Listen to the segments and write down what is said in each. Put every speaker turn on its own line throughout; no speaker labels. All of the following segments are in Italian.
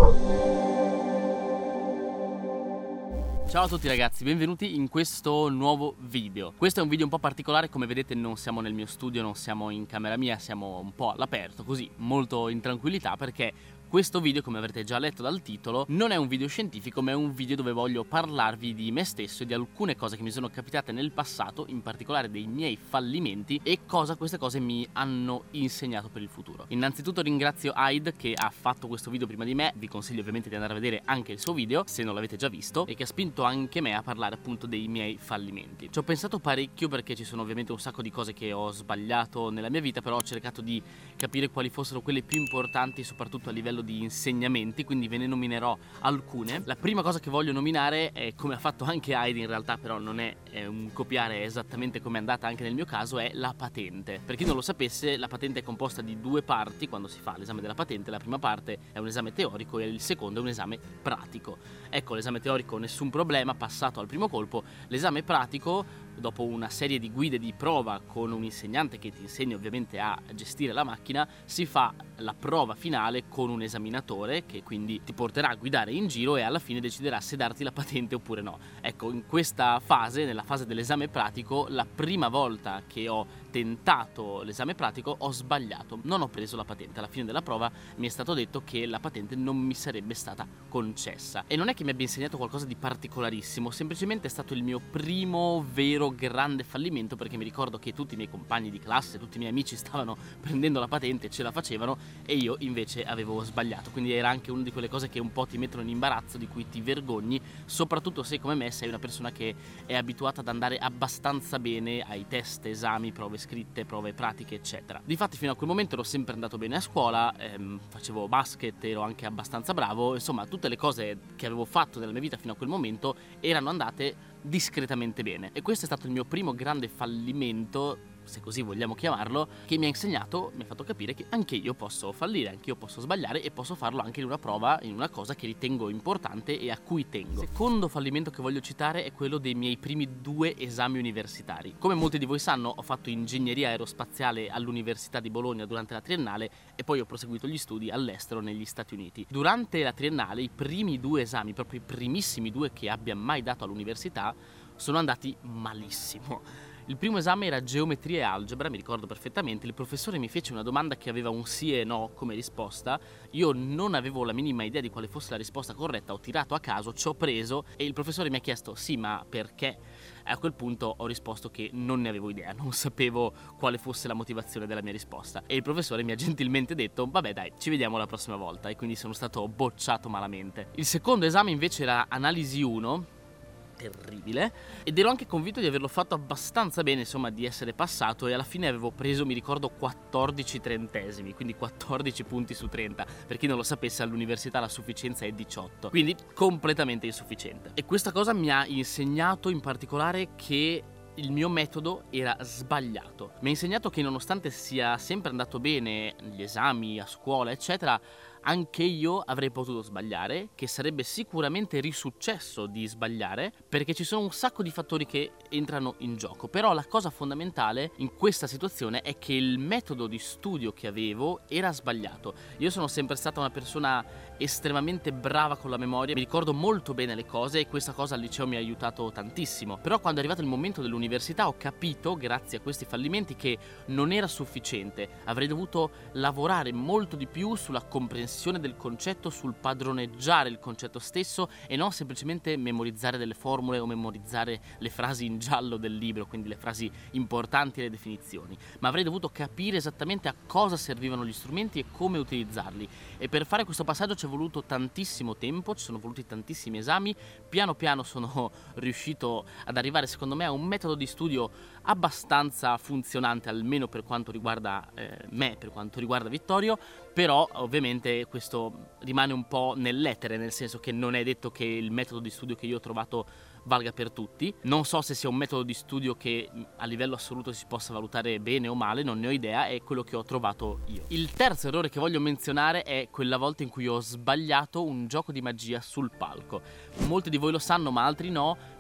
Ciao a tutti ragazzi, benvenuti in questo nuovo video. Questo è un video un po' particolare, come vedete non siamo nel mio studio, non siamo in camera mia, siamo un po' all'aperto, così, molto in tranquillità, perché questo video, come avrete già letto dal titolo, non è un video scientifico, ma è un video dove voglio parlarvi di me stesso e di alcune cose che mi sono capitate nel passato, in particolare dei miei fallimenti e cosa queste cose mi hanno insegnato per il futuro. Innanzitutto ringrazio Hyde che ha fatto questo video prima di me, vi consiglio ovviamente di andare a vedere anche il suo video se non l'avete già visto, e che ha spinto anche me a parlare appunto dei miei fallimenti. Ci ho pensato parecchio perché ci sono ovviamente un sacco di cose che ho sbagliato nella mia vita, però ho cercato di capire quali fossero quelle più importanti, soprattutto a livello di insegnamenti, quindi ve ne nominerò alcune. La prima cosa che voglio nominare è, come ha fatto anche Hyde in realtà, però non è un copiare esattamente come è andata anche nel mio caso, è la patente. Per chi non lo sapesse, la patente è composta di due parti quando si fa l'esame della patente. La prima parte è un esame teorico e il secondo è un esame pratico. Ecco, l'esame teorico nessun problema, passato al primo colpo. L'esame pratico, dopo una serie di guide di prova con un insegnante che ti insegna ovviamente a gestire la macchina, si fa la prova finale con un esaminatore che quindi ti porterà a guidare in giro e alla fine deciderà se darti la patente oppure no. Ecco, in questa fase, nella fase dell'esame pratico, la prima volta che ho tentato l'esame pratico ho sbagliato, non ho preso la patente. Alla fine della prova mi è stato detto che la patente non mi sarebbe stata concessa, e non è che mi abbia insegnato qualcosa di particolarissimo, semplicemente è stato il mio primo vero grande fallimento, perché mi ricordo che tutti i miei compagni di classe, tutti i miei amici stavano prendendo la patente e ce la facevano e io invece avevo sbagliato. Quindi era anche una di quelle cose che un po' ti mettono in imbarazzo, di cui ti vergogni, soprattutto se come me sei una persona che è abituata ad andare abbastanza bene ai test, esami, prove scritte, prove pratiche eccetera. Difatti fino a quel momento ero sempre andato bene a scuola, facevo basket, ero anche abbastanza bravo, insomma tutte le cose che avevo fatto nella mia vita fino a quel momento erano andate discretamente bene, e questo è stato il mio primo grande fallimento, se così vogliamo chiamarlo, che mi ha insegnato, mi ha fatto capire che anche io posso fallire, anche io posso sbagliare, e posso farlo anche in una prova, in una cosa che ritengo importante e a cui tengo. Il secondo fallimento che voglio citare è quello dei miei primi 2 esami universitari. Come molti di voi sanno, ho fatto ingegneria aerospaziale all'Università di Bologna durante la triennale e poi ho proseguito gli studi all'estero negli Stati Uniti. Durante la triennale i primi 2 esami, proprio i primissimi 2 che abbia mai dato all'università, sono andati malissimo. Il primo esame era geometria e algebra, mi ricordo perfettamente. Il professore mi fece una domanda che aveva un sì e no come risposta. Io non avevo la minima idea di quale fosse la risposta corretta, ho tirato a caso, ci ho preso e il professore mi ha chiesto sì, ma perché? E a quel punto ho risposto che non ne avevo idea, non sapevo quale fosse la motivazione della mia risposta, e il professore mi ha gentilmente detto vabbè dai, ci vediamo la prossima volta, e quindi sono stato bocciato malamente. Il secondo esame invece era analisi 1, terribile, ed ero anche convinto di averlo fatto abbastanza bene, insomma di essere passato, e alla fine avevo preso, mi ricordo, 14 trentesimi, quindi 14 punti su 30. Per chi non lo sapesse, all'università la sufficienza è 18, quindi completamente insufficiente. E questa cosa mi ha insegnato in particolare che il mio metodo era sbagliato. Mi ha insegnato che nonostante sia sempre andato bene gli esami, a scuola eccetera, anche io avrei potuto sbagliare, che sarebbe sicuramente risuccesso di sbagliare, perché ci sono un sacco di fattori che entrano in gioco. Però la cosa fondamentale in questa situazione è che il metodo di studio che avevo era sbagliato. Io sono sempre stata una persona estremamente brava con la memoria, mi ricordo molto bene le cose e questa cosa al liceo mi ha aiutato tantissimo. Però quando è arrivato il momento dell'università ho capito, grazie a questi fallimenti, che non era sufficiente. Avrei dovuto lavorare molto di più sulla comprensione del concetto, sul padroneggiare il concetto stesso e non semplicemente memorizzare delle formule o memorizzare le frasi in giallo del libro, quindi le frasi importanti e le definizioni, ma avrei dovuto capire esattamente a cosa servivano gli strumenti e come utilizzarli. E per fare questo passaggio ci è voluto tantissimo tempo, ci sono voluti tantissimi esami. Piano piano sono riuscito ad arrivare, secondo me, a un metodo di studio abbastanza funzionante, almeno per quanto riguarda me, per quanto riguarda Vittorio. Però ovviamente questo rimane un po' nell'etere, nel senso che non è detto che il metodo di studio che io ho trovato valga per tutti. Non so se sia un metodo di studio che a livello assoluto si possa valutare bene o male, non ne ho idea, è quello che ho trovato io. Il terzo errore che voglio menzionare è quella volta in cui ho sbagliato un gioco di magia sul palco. Molti di voi lo sanno ma altri no,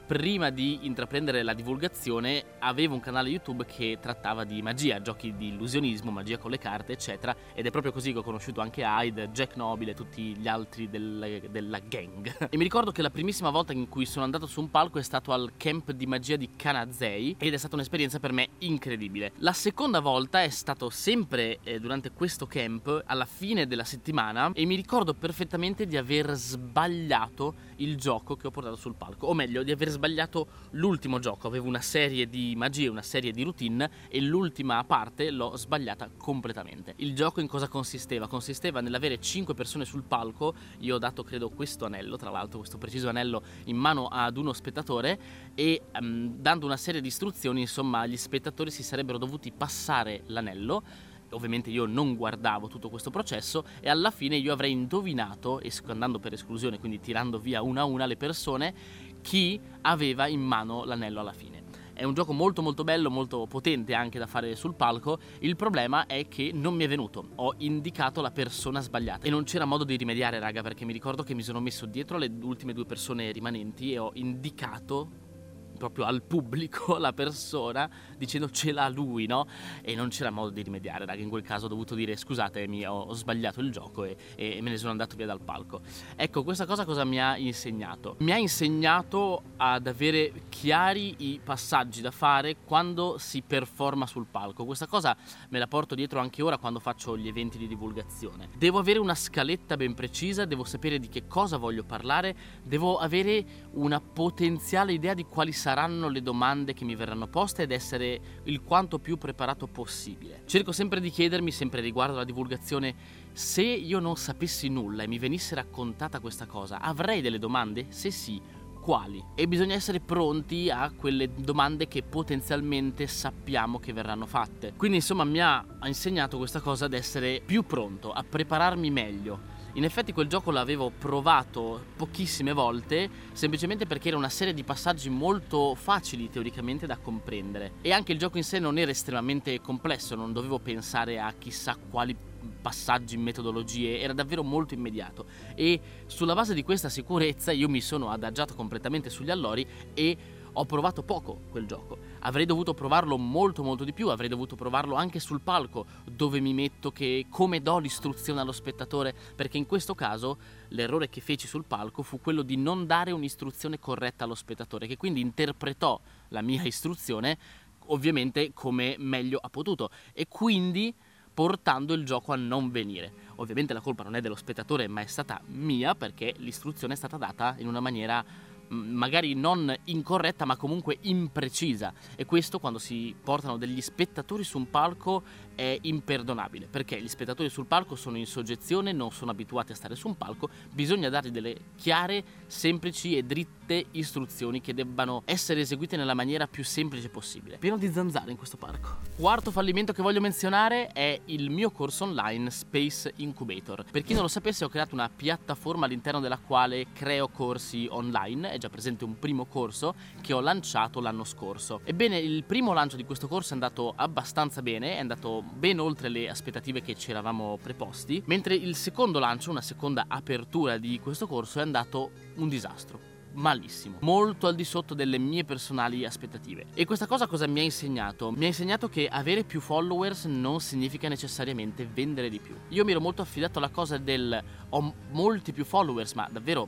prima di intraprendere la divulgazione avevo un canale YouTube che trattava di magia, giochi di illusionismo, magia con le carte eccetera, ed è proprio così che ho conosciuto anche Hyde, Jack Nobile e tutti gli altri della gang. E mi ricordo che la primissima volta in cui sono andato su un palco è stato al camp di magia di Kanazei ed è stata un'esperienza per me incredibile. La seconda volta è stato sempre durante questo camp alla fine della settimana e mi ricordo perfettamente di aver sbagliato il gioco che ho portato sul palco, o meglio di aver sbagliato l'ultimo gioco. Avevo una serie di magie, una serie di routine e l'ultima parte l'ho sbagliata completamente. Il gioco in cosa consisteva? Consisteva nell'avere 5 persone sul palco. Io ho dato credo questo anello, tra l'altro questo preciso anello, in mano ad uno spettatore e dando una serie di istruzioni, insomma, gli spettatori si sarebbero dovuti passare l'anello. Ovviamente io non guardavo tutto questo processo e alla fine io avrei indovinato, andando per esclusione, quindi tirando via una a una le persone, chi aveva in mano l'anello alla fine. È un gioco molto molto bello, molto potente anche da fare sul palco. Il problema è che non mi è venuto, ho indicato la persona sbagliata e non c'era modo di rimediare, raga, perché mi ricordo che mi sono messo dietro le ultime 2 persone rimanenti e ho indicato proprio al pubblico la persona dicendo ce l'ha lui, no? E non c'era modo di rimediare, raga. In quel caso ho dovuto dire scusatemi, ho sbagliato il gioco e me ne sono andato via dal palco. Ecco, questa cosa mi ha insegnato? Mi ha insegnato ad avere chiari i passaggi da fare quando si performa sul palco. Questa cosa me la porto dietro anche ora quando faccio gli eventi di divulgazione. Devo avere una scaletta ben precisa, devo sapere di che cosa voglio parlare, devo avere una potenziale idea di quali saranno le domande che mi verranno poste ed essere il quanto più preparato possibile. Cerco sempre di chiedermi, sempre riguardo alla divulgazione, se io non sapessi nulla e mi venisse raccontata questa cosa, avrei delle domande? Se sì, quali? E bisogna essere pronti a quelle domande che potenzialmente sappiamo che verranno fatte. Quindi insomma mi ha insegnato questa cosa ad essere più pronto, a prepararmi meglio. In effetti quel gioco l'avevo provato pochissime volte, semplicemente perché era una serie di passaggi molto facili teoricamente da comprendere. E anche il gioco in sé non era estremamente complesso, non dovevo pensare a chissà quali passaggi, metodologie, era davvero molto immediato. E sulla base di questa sicurezza io mi sono adagiato completamente sugli allori e ho provato poco quel gioco. Avrei dovuto provarlo molto molto di più, avrei dovuto provarlo anche sul palco, dove mi metto, che come do l'istruzione allo spettatore, perché in questo caso l'errore che feci sul palco fu quello di non dare un'istruzione corretta allo spettatore, che quindi interpretò la mia istruzione ovviamente come meglio ha potuto e quindi portando il gioco a non venire. Ovviamente la colpa non è dello spettatore, ma è stata mia, perché l'istruzione è stata data in una maniera magari non incorretta ma comunque imprecisa, e questo quando si portano degli spettatori su un palco è imperdonabile, perché gli spettatori sul palco sono in soggezione, non sono abituati a stare su un palco, bisogna dargli delle chiare, semplici e dritte istruzioni che debbano essere eseguite nella maniera più semplice possibile. Pieno di zanzare in questo parco. Quarto fallimento che voglio menzionare è il mio corso online Space Incubator. Per chi non lo sapesse, ho creato una piattaforma all'interno della quale creo corsi online. È già presente un primo corso che ho lanciato l'anno scorso. Ebbene, il primo lancio di questo corso è andato abbastanza bene, è andato ben oltre le aspettative che ci eravamo preposti, mentre il secondo lancio, una seconda apertura di questo corso, è andato un disastro. Malissimo, molto al di sotto delle mie personali aspettative. E questa cosa cosa mi ha insegnato? Mi ha insegnato che avere più followers non significa necessariamente vendere di più. Io mi ero molto affidato alla cosa del ho molti più followers, ma davvero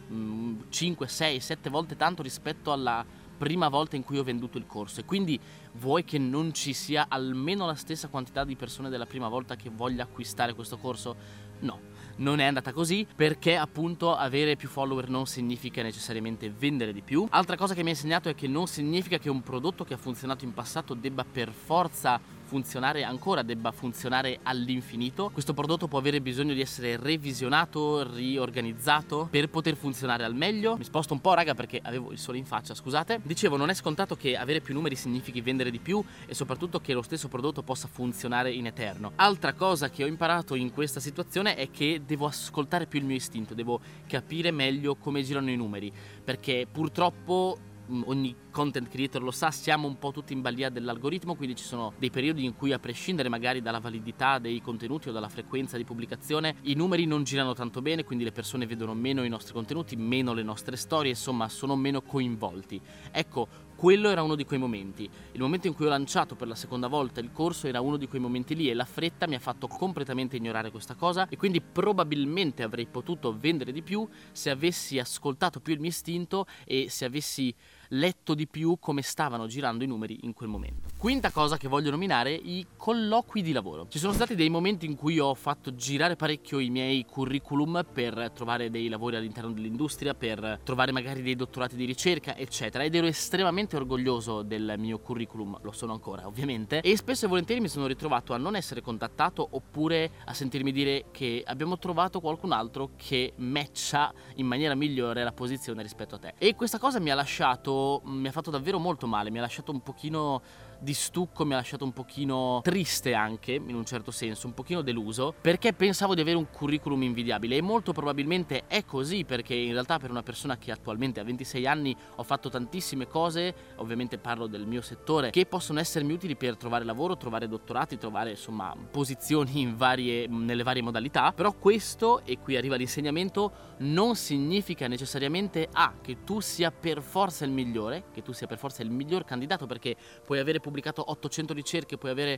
5, 6, 7 volte tanto rispetto alla prima volta in cui ho venduto il corso, e quindi vuoi che non ci sia almeno la stessa quantità di persone della prima volta che voglia acquistare questo corso? No, non è andata così, perché appunto avere più follower non significa necessariamente vendere di più. Altra cosa che mi ha insegnato è che non significa che un prodotto che ha funzionato in passato debba per forza funzionare ancora, debba funzionare all'infinito. Questo prodotto può avere bisogno di essere revisionato, riorganizzato per poter funzionare al meglio. Mi sposto un po', raga, perché avevo il sole in faccia, scusate. Dicevo, non è scontato che avere più numeri significhi vendere di più e soprattutto che lo stesso prodotto possa funzionare in eterno. Altra cosa che ho imparato in questa situazione è che devo ascoltare più il mio istinto, devo capire meglio come girano i numeri, perché purtroppo ogni content creator lo sa, siamo un po' tutti in balia dell'algoritmo, quindi ci sono dei periodi in cui, a prescindere magari dalla validità dei contenuti o dalla frequenza di pubblicazione, i numeri non girano tanto bene, quindi le persone vedono meno i nostri contenuti, meno le nostre storie, insomma sono meno coinvolti. Ecco, quello era uno di quei momenti. Il momento in cui ho lanciato per la seconda volta il corso era uno di quei momenti lì, e la fretta mi ha fatto completamente ignorare questa cosa, e quindi probabilmente avrei potuto vendere di più se avessi ascoltato più il mio istinto e se avessi letto di più come stavano girando i numeri in quel momento. Quinta cosa che voglio nominare: i colloqui di lavoro. Ci sono stati dei momenti in cui ho fatto girare parecchio i miei curriculum per trovare dei lavori all'interno dell'industria, per trovare magari dei dottorati di ricerca, eccetera, ed ero estremamente orgoglioso del mio curriculum, lo sono ancora ovviamente, e spesso e volentieri mi sono ritrovato a non essere contattato, oppure a sentirmi dire che abbiamo trovato qualcun altro che matcha in maniera migliore la posizione rispetto a te. E questa cosa mi ha fatto davvero molto male, mi ha lasciato un pochino di stucco, mi ha lasciato un pochino triste anche, in un certo senso, un pochino deluso, perché pensavo di avere un curriculum invidiabile, e molto probabilmente è così, perché in realtà per una persona che attualmente ha 26 anni ho fatto tantissime cose, ovviamente parlo del mio settore, che possono essermi utili per trovare lavoro, trovare dottorati, trovare insomma posizioni nelle varie modalità. Però questo, e qui arriva l'insegnamento, non significa necessariamente che tu sia per forza il migliore, che tu sia per forza il miglior candidato, perché puoi avere pubblicato 800 ricerche, puoi avere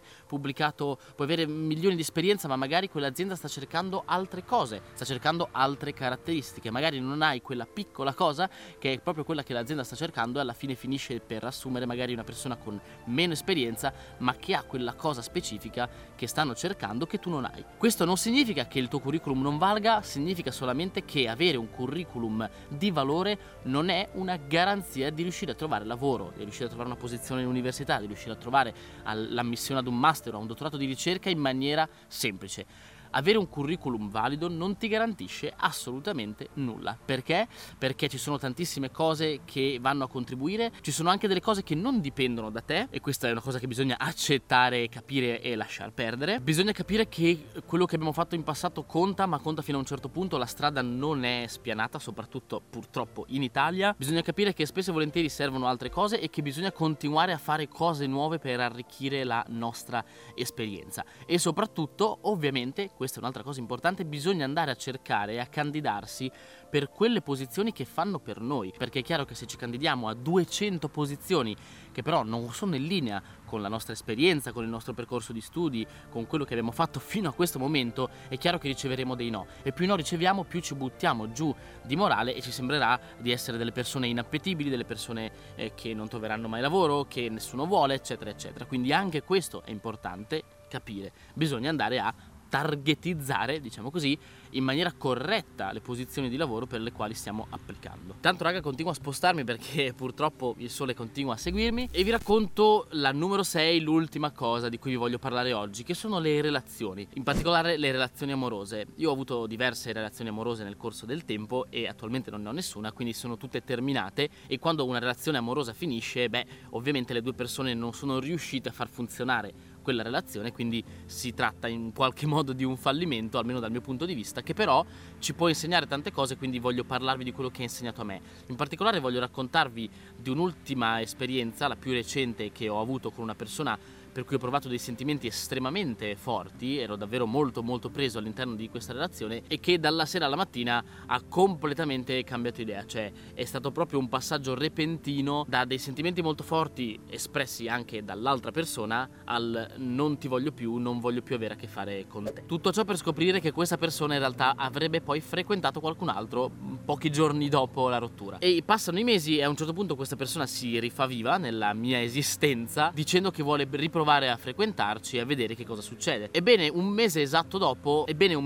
milioni di esperienza, ma magari quell'azienda sta cercando altre cose, sta cercando altre caratteristiche, magari non hai quella piccola cosa che è proprio quella che l'azienda sta cercando, e alla fine finisce per assumere magari una persona con meno esperienza, ma che ha quella cosa specifica che stanno cercando che tu non hai. Questo non significa che il tuo curriculum non valga, significa solamente che avere un curriculum di valore non è una garanzia di riuscire a trovare lavoro, di riuscire a trovare una posizione in università, di riuscire a trovare l'ammissione ad un master o a un dottorato di ricerca in maniera semplice. Avere un curriculum valido non ti garantisce assolutamente nulla. Perché? Perché ci sono tantissime cose che vanno a contribuire, ci sono anche delle cose che non dipendono da te, e questa è una cosa che bisogna accettare, capire e lasciar perdere. Bisogna capire che quello che abbiamo fatto in passato conta, ma conta fino a un certo punto, la strada non è spianata, soprattutto purtroppo in Italia. Bisogna capire che spesso e volentieri servono altre cose e che bisogna continuare a fare cose nuove per arricchire la nostra esperienza. E soprattutto, ovviamente, questa è un'altra cosa importante, bisogna andare a cercare e a candidarsi per quelle posizioni che fanno per noi, perché è chiaro che se ci candidiamo a 200 posizioni che però non sono in linea con la nostra esperienza, con il nostro percorso di studi, con quello che abbiamo fatto fino a questo momento, è chiaro che riceveremo dei no, e più no riceviamo, più ci buttiamo giù di morale e ci sembrerà di essere delle persone inappetibili, delle persone che non troveranno mai lavoro, che nessuno vuole, eccetera eccetera. Quindi anche questo è importante capire, bisogna andare a targetizzare, diciamo così, in maniera corretta le posizioni di lavoro per le quali stiamo applicando. Tanto raga, continuo a spostarmi perché purtroppo il sole continua a seguirmi, e vi racconto la numero 6, l'ultima cosa di cui vi voglio parlare oggi, che sono le relazioni, in particolare le relazioni amorose. Io ho avuto diverse relazioni amorose nel corso del tempo e attualmente non ne ho nessuna, quindi sono tutte terminate, e quando una relazione amorosa finisce, ovviamente le due persone non sono riuscite a far funzionare quella relazione, quindi si tratta in qualche modo di un fallimento, almeno dal mio punto di vista, che però ci può insegnare tante cose, quindi voglio parlarvi di quello che ha insegnato a me. In particolare voglio raccontarvi di un'ultima esperienza, la più recente, che ho avuto con una persona per cui ho provato dei sentimenti estremamente forti, ero davvero molto preso all'interno di questa relazione, e che dalla sera alla mattina ha completamente cambiato idea. Cioè è stato proprio un passaggio repentino da dei sentimenti molto forti espressi anche dall'altra persona al non ti voglio più, non voglio più avere a che fare con te. Tutto ciò per scoprire che questa persona in realtà avrebbe poi frequentato qualcun altro pochi giorni dopo la rottura. E passano i mesi e a un certo punto questa persona si rifà viva nella mia esistenza dicendo che vuole riprovare a frequentarci e a vedere che cosa succede. Ebbene, un mese esatto dopo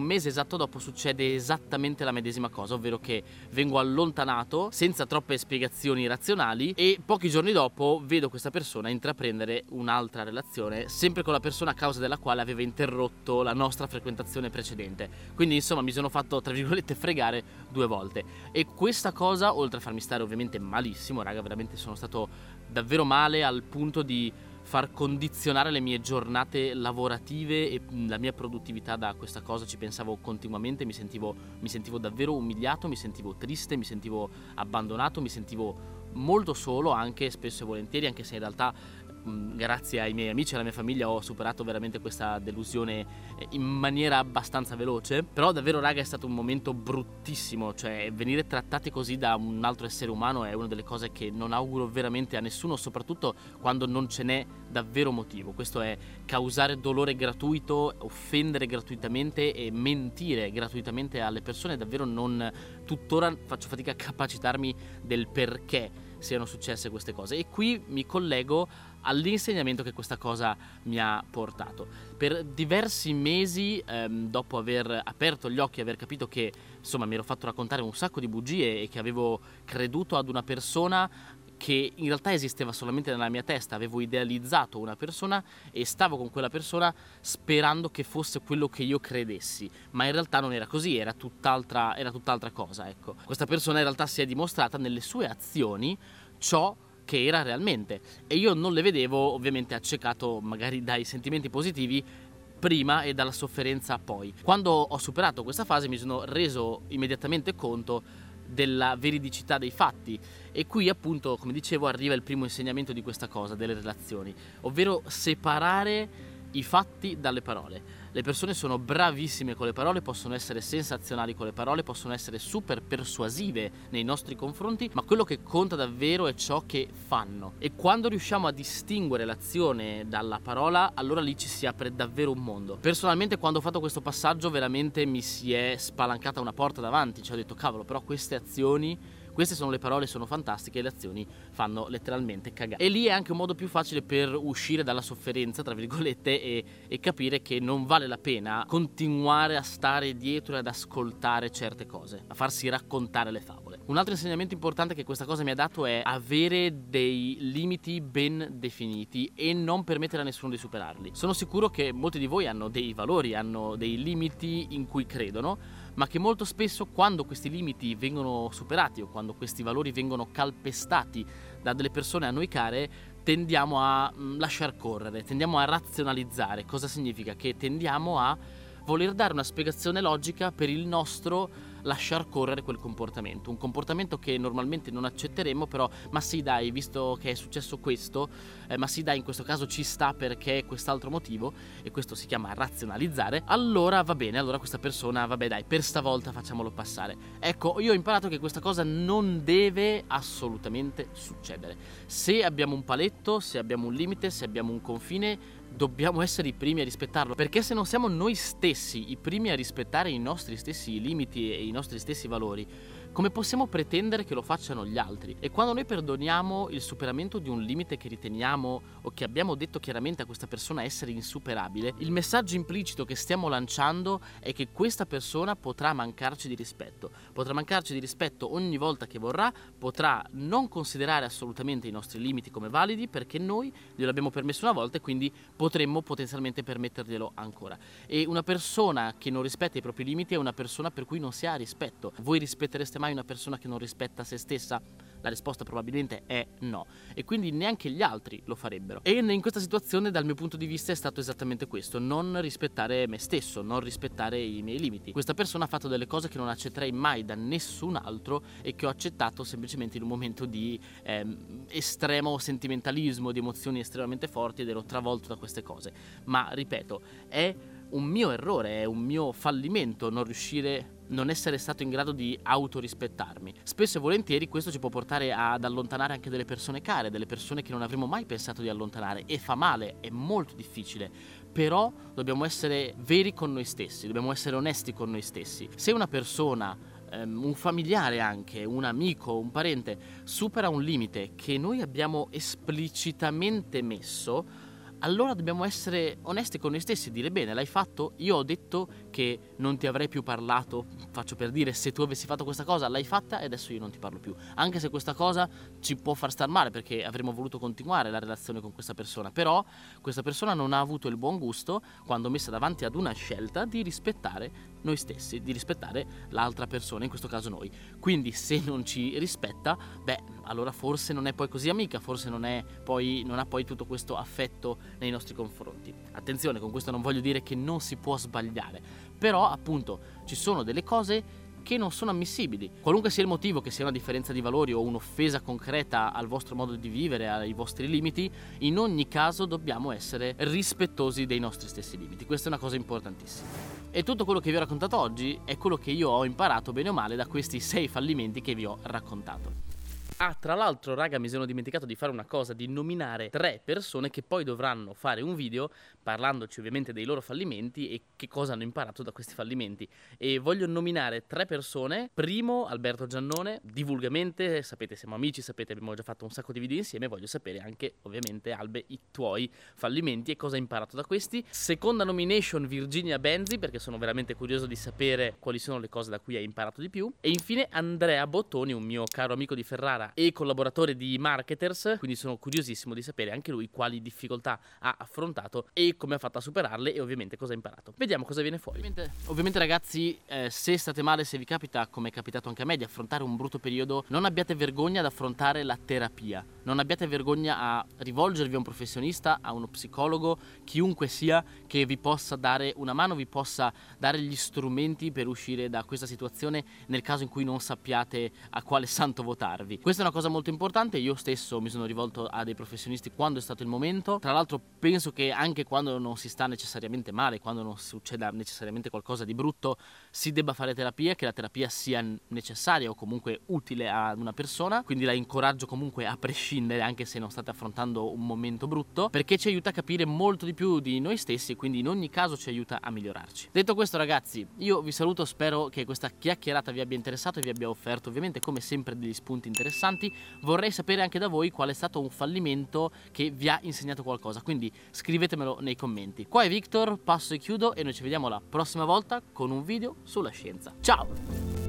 succede esattamente la medesima cosa, ovvero che vengo allontanato senza troppe spiegazioni razionali, e pochi giorni dopo vedo questa persona intraprendere un'altra relazione, sempre con la persona a causa della quale aveva interrotto la nostra frequentazione precedente. Quindi insomma mi sono fatto, tra virgolette, fregare 2 volte. E questa cosa, oltre a farmi stare ovviamente malissimo, raga, veramente sono stato davvero male, al punto di far condizionare le mie giornate lavorative e la mia produttività da questa cosa. Ci pensavo continuamente, mi sentivo davvero umiliato, mi sentivo triste, mi sentivo abbandonato, mi sentivo molto solo, anche spesso e volentieri, anche se in realtà grazie ai miei amici e alla mia famiglia ho superato veramente questa delusione in maniera abbastanza veloce. Però davvero raga, è stato un momento bruttissimo, cioè venire trattati così da un altro essere umano è una delle cose che non auguro veramente a nessuno, soprattutto quando non ce n'è davvero motivo. Questo è causare dolore gratuito, offendere gratuitamente e mentire gratuitamente alle persone. Davvero non, tuttora faccio fatica a capacitarmi del perché siano successe queste cose, e qui mi collego all'insegnamento che questa cosa mi ha portato. Per diversi mesi, dopo aver aperto gli occhi e aver capito che insomma mi ero fatto raccontare un sacco di bugie e che avevo creduto ad una persona che in realtà esisteva solamente nella mia testa, avevo idealizzato una persona e stavo con quella persona sperando che fosse quello che io credessi, ma in realtà non era così, era tutt'altra cosa, ecco. Questa persona in realtà si è dimostrata nelle sue azioni ciò che era realmente, e io non le vedevo, ovviamente accecato magari dai sentimenti positivi prima e dalla sofferenza poi. Quando ho superato questa fase mi sono reso immediatamente conto della veridicità dei fatti, e qui appunto, come dicevo, arriva il primo insegnamento di questa cosa, delle relazioni, ovvero separare i fatti dalle parole. Le persone sono bravissime con le parole, possono essere sensazionali con le parole, possono essere super persuasive nei nostri confronti, ma quello che conta davvero è ciò che fanno. E quando riusciamo a distinguere l'azione dalla parola, allora lì ci si apre davvero un mondo. Personalmente, quando ho fatto questo passaggio, veramente mi si è spalancata una porta davanti, cioè ho detto cavolo, però queste sono le parole, sono fantastiche, e le azioni fanno letteralmente cagare. E lì è anche un modo più facile per uscire dalla sofferenza, tra virgolette, e capire che non vale la pena continuare a stare dietro e ad ascoltare certe cose, a farsi raccontare le favole. Un altro insegnamento importante che questa cosa mi ha dato è avere dei limiti ben definiti e non permettere a nessuno di superarli. Sono sicuro che molti di voi hanno dei valori, hanno dei limiti in cui credono, ma che molto spesso, quando questi limiti vengono superati o quando questi valori vengono calpestati da delle persone a noi care, tendiamo a lasciar correre, tendiamo a razionalizzare. Cosa significa? Che tendiamo a voler dare una spiegazione logica per il nostro lasciar correre quel comportamento, un comportamento che normalmente non accetteremmo, però ma sì dai, visto che è successo questo, ma sì dai, in questo caso ci sta perché è quest'altro motivo, e questo si chiama razionalizzare, allora va bene, allora questa persona, vabbè dai, per stavolta facciamolo passare. Ecco, io ho imparato che questa cosa non deve assolutamente succedere. Se abbiamo un paletto, se abbiamo un limite, se abbiamo un confine, dobbiamo essere i primi a rispettarlo, perché se non siamo noi stessi i primi a rispettare i nostri stessi limiti e i nostri stessi valori, come possiamo pretendere che lo facciano gli altri? E quando noi perdoniamo il superamento di un limite che riteniamo o che abbiamo detto chiaramente a questa persona essere insuperabile, il messaggio implicito che stiamo lanciando è che questa persona potrà mancarci di rispetto. Potrà mancarci di rispetto ogni volta che vorrà, potrà non considerare assolutamente i nostri limiti come validi perché noi glielo abbiamo permesso una volta e quindi potremmo potenzialmente permetterglielo ancora. E una persona che non rispetta i propri limiti è una persona per cui non si ha rispetto. Voi rispettereste mai una persona che non rispetta se stessa? La risposta probabilmente è no, e quindi neanche gli altri lo farebbero. E in questa situazione, dal mio punto di vista, è stato esattamente questo: non rispettare me stesso, non rispettare i miei limiti. Questa persona ha fatto delle cose che non accetterei mai da nessun altro e che ho accettato semplicemente in un momento di estremo sentimentalismo, di emozioni estremamente forti, ed ero travolto da queste cose. Ma ripeto, è un mio errore, è un mio fallimento non essere stato in grado di autorispettarmi. Spesso e volentieri questo ci può portare ad allontanare anche delle persone care, delle persone che non avremmo mai pensato di allontanare, e fa male, è molto difficile, però dobbiamo essere veri con noi stessi, dobbiamo essere onesti con noi stessi. Se una persona, un familiare anche, un amico, un parente, supera un limite che noi abbiamo esplicitamente messo, allora dobbiamo essere onesti con noi stessi e dire: bene, l'hai fatto? Io ho detto che non ti avrei più parlato, faccio per dire, se tu avessi fatto questa cosa, l'hai fatta e adesso io non ti parlo più, anche se questa cosa ci può far star male perché avremmo voluto continuare la relazione con questa persona, però questa persona non ha avuto il buon gusto, quando messa davanti ad una scelta, di rispettare noi stessi, di rispettare l'altra persona, in questo caso noi. Quindi se non ci rispetta, allora forse non è poi così amica, forse non ha poi tutto questo affetto nei nostri confronti. Attenzione, con questo non voglio dire che non si può sbagliare, però appunto ci sono delle cose che non sono ammissibili. Qualunque sia il motivo, che sia una differenza di valori o un'offesa concreta al vostro modo di vivere, ai vostri limiti, in ogni caso dobbiamo essere rispettosi dei nostri stessi limiti. Questa è una cosa importantissima. E tutto quello che vi ho raccontato oggi è quello che io ho imparato bene o male da questi 6 fallimenti che vi ho raccontato. Ah, tra l'altro, raga, mi sono dimenticato di fare una cosa, di nominare 3 persone che poi dovranno fare un video parlandoci ovviamente dei loro fallimenti e che cosa hanno imparato da questi fallimenti. E voglio nominare 3 persone. Primo, Alberto Giannone, divulgamente, sapete siamo amici, sapete abbiamo già fatto un sacco di video insieme, voglio sapere anche ovviamente Albe i tuoi fallimenti e cosa hai imparato da questi. Seconda nomination, Virginia Benzi, perché sono veramente curioso di sapere quali sono le cose da cui hai imparato di più. E infine Andrea Bottoni, un mio caro amico di Ferrara e collaboratore di Marketers, quindi sono curiosissimo di sapere anche lui quali difficoltà ha affrontato e come ha fatto a superarle e ovviamente cosa ha imparato. Vediamo cosa viene fuori. Ovviamente ragazzi, se state male, se vi capita, come è capitato anche a me, di affrontare un brutto periodo, non abbiate vergogna ad affrontare la terapia, non abbiate vergogna a rivolgervi a un professionista, a uno psicologo, chiunque sia, che vi possa dare una mano, vi possa dare gli strumenti per uscire da questa situazione nel caso in cui non sappiate a quale santo votarvi. Questa è una cosa molto importante, io stesso mi sono rivolto a dei professionisti quando è stato il momento. Tra l'altro penso che anche quando non si sta necessariamente male, quando non succeda necessariamente qualcosa di brutto, si debba fare terapia, che la terapia sia necessaria o comunque utile ad una persona, quindi la incoraggio comunque a prescindere, anche se non state affrontando un momento brutto, perché ci aiuta a capire molto di più di noi stessi e quindi in ogni caso ci aiuta a migliorarci. Detto questo ragazzi, io vi saluto, spero che questa chiacchierata vi abbia interessato e vi abbia offerto ovviamente come sempre degli spunti interessanti. Vorrei sapere anche da voi qual è stato un fallimento che vi ha insegnato qualcosa, quindi scrivetemelo nei commenti. Qua è Victor, passo e chiudo e noi ci vediamo la prossima volta con un video sulla scienza. Ciao!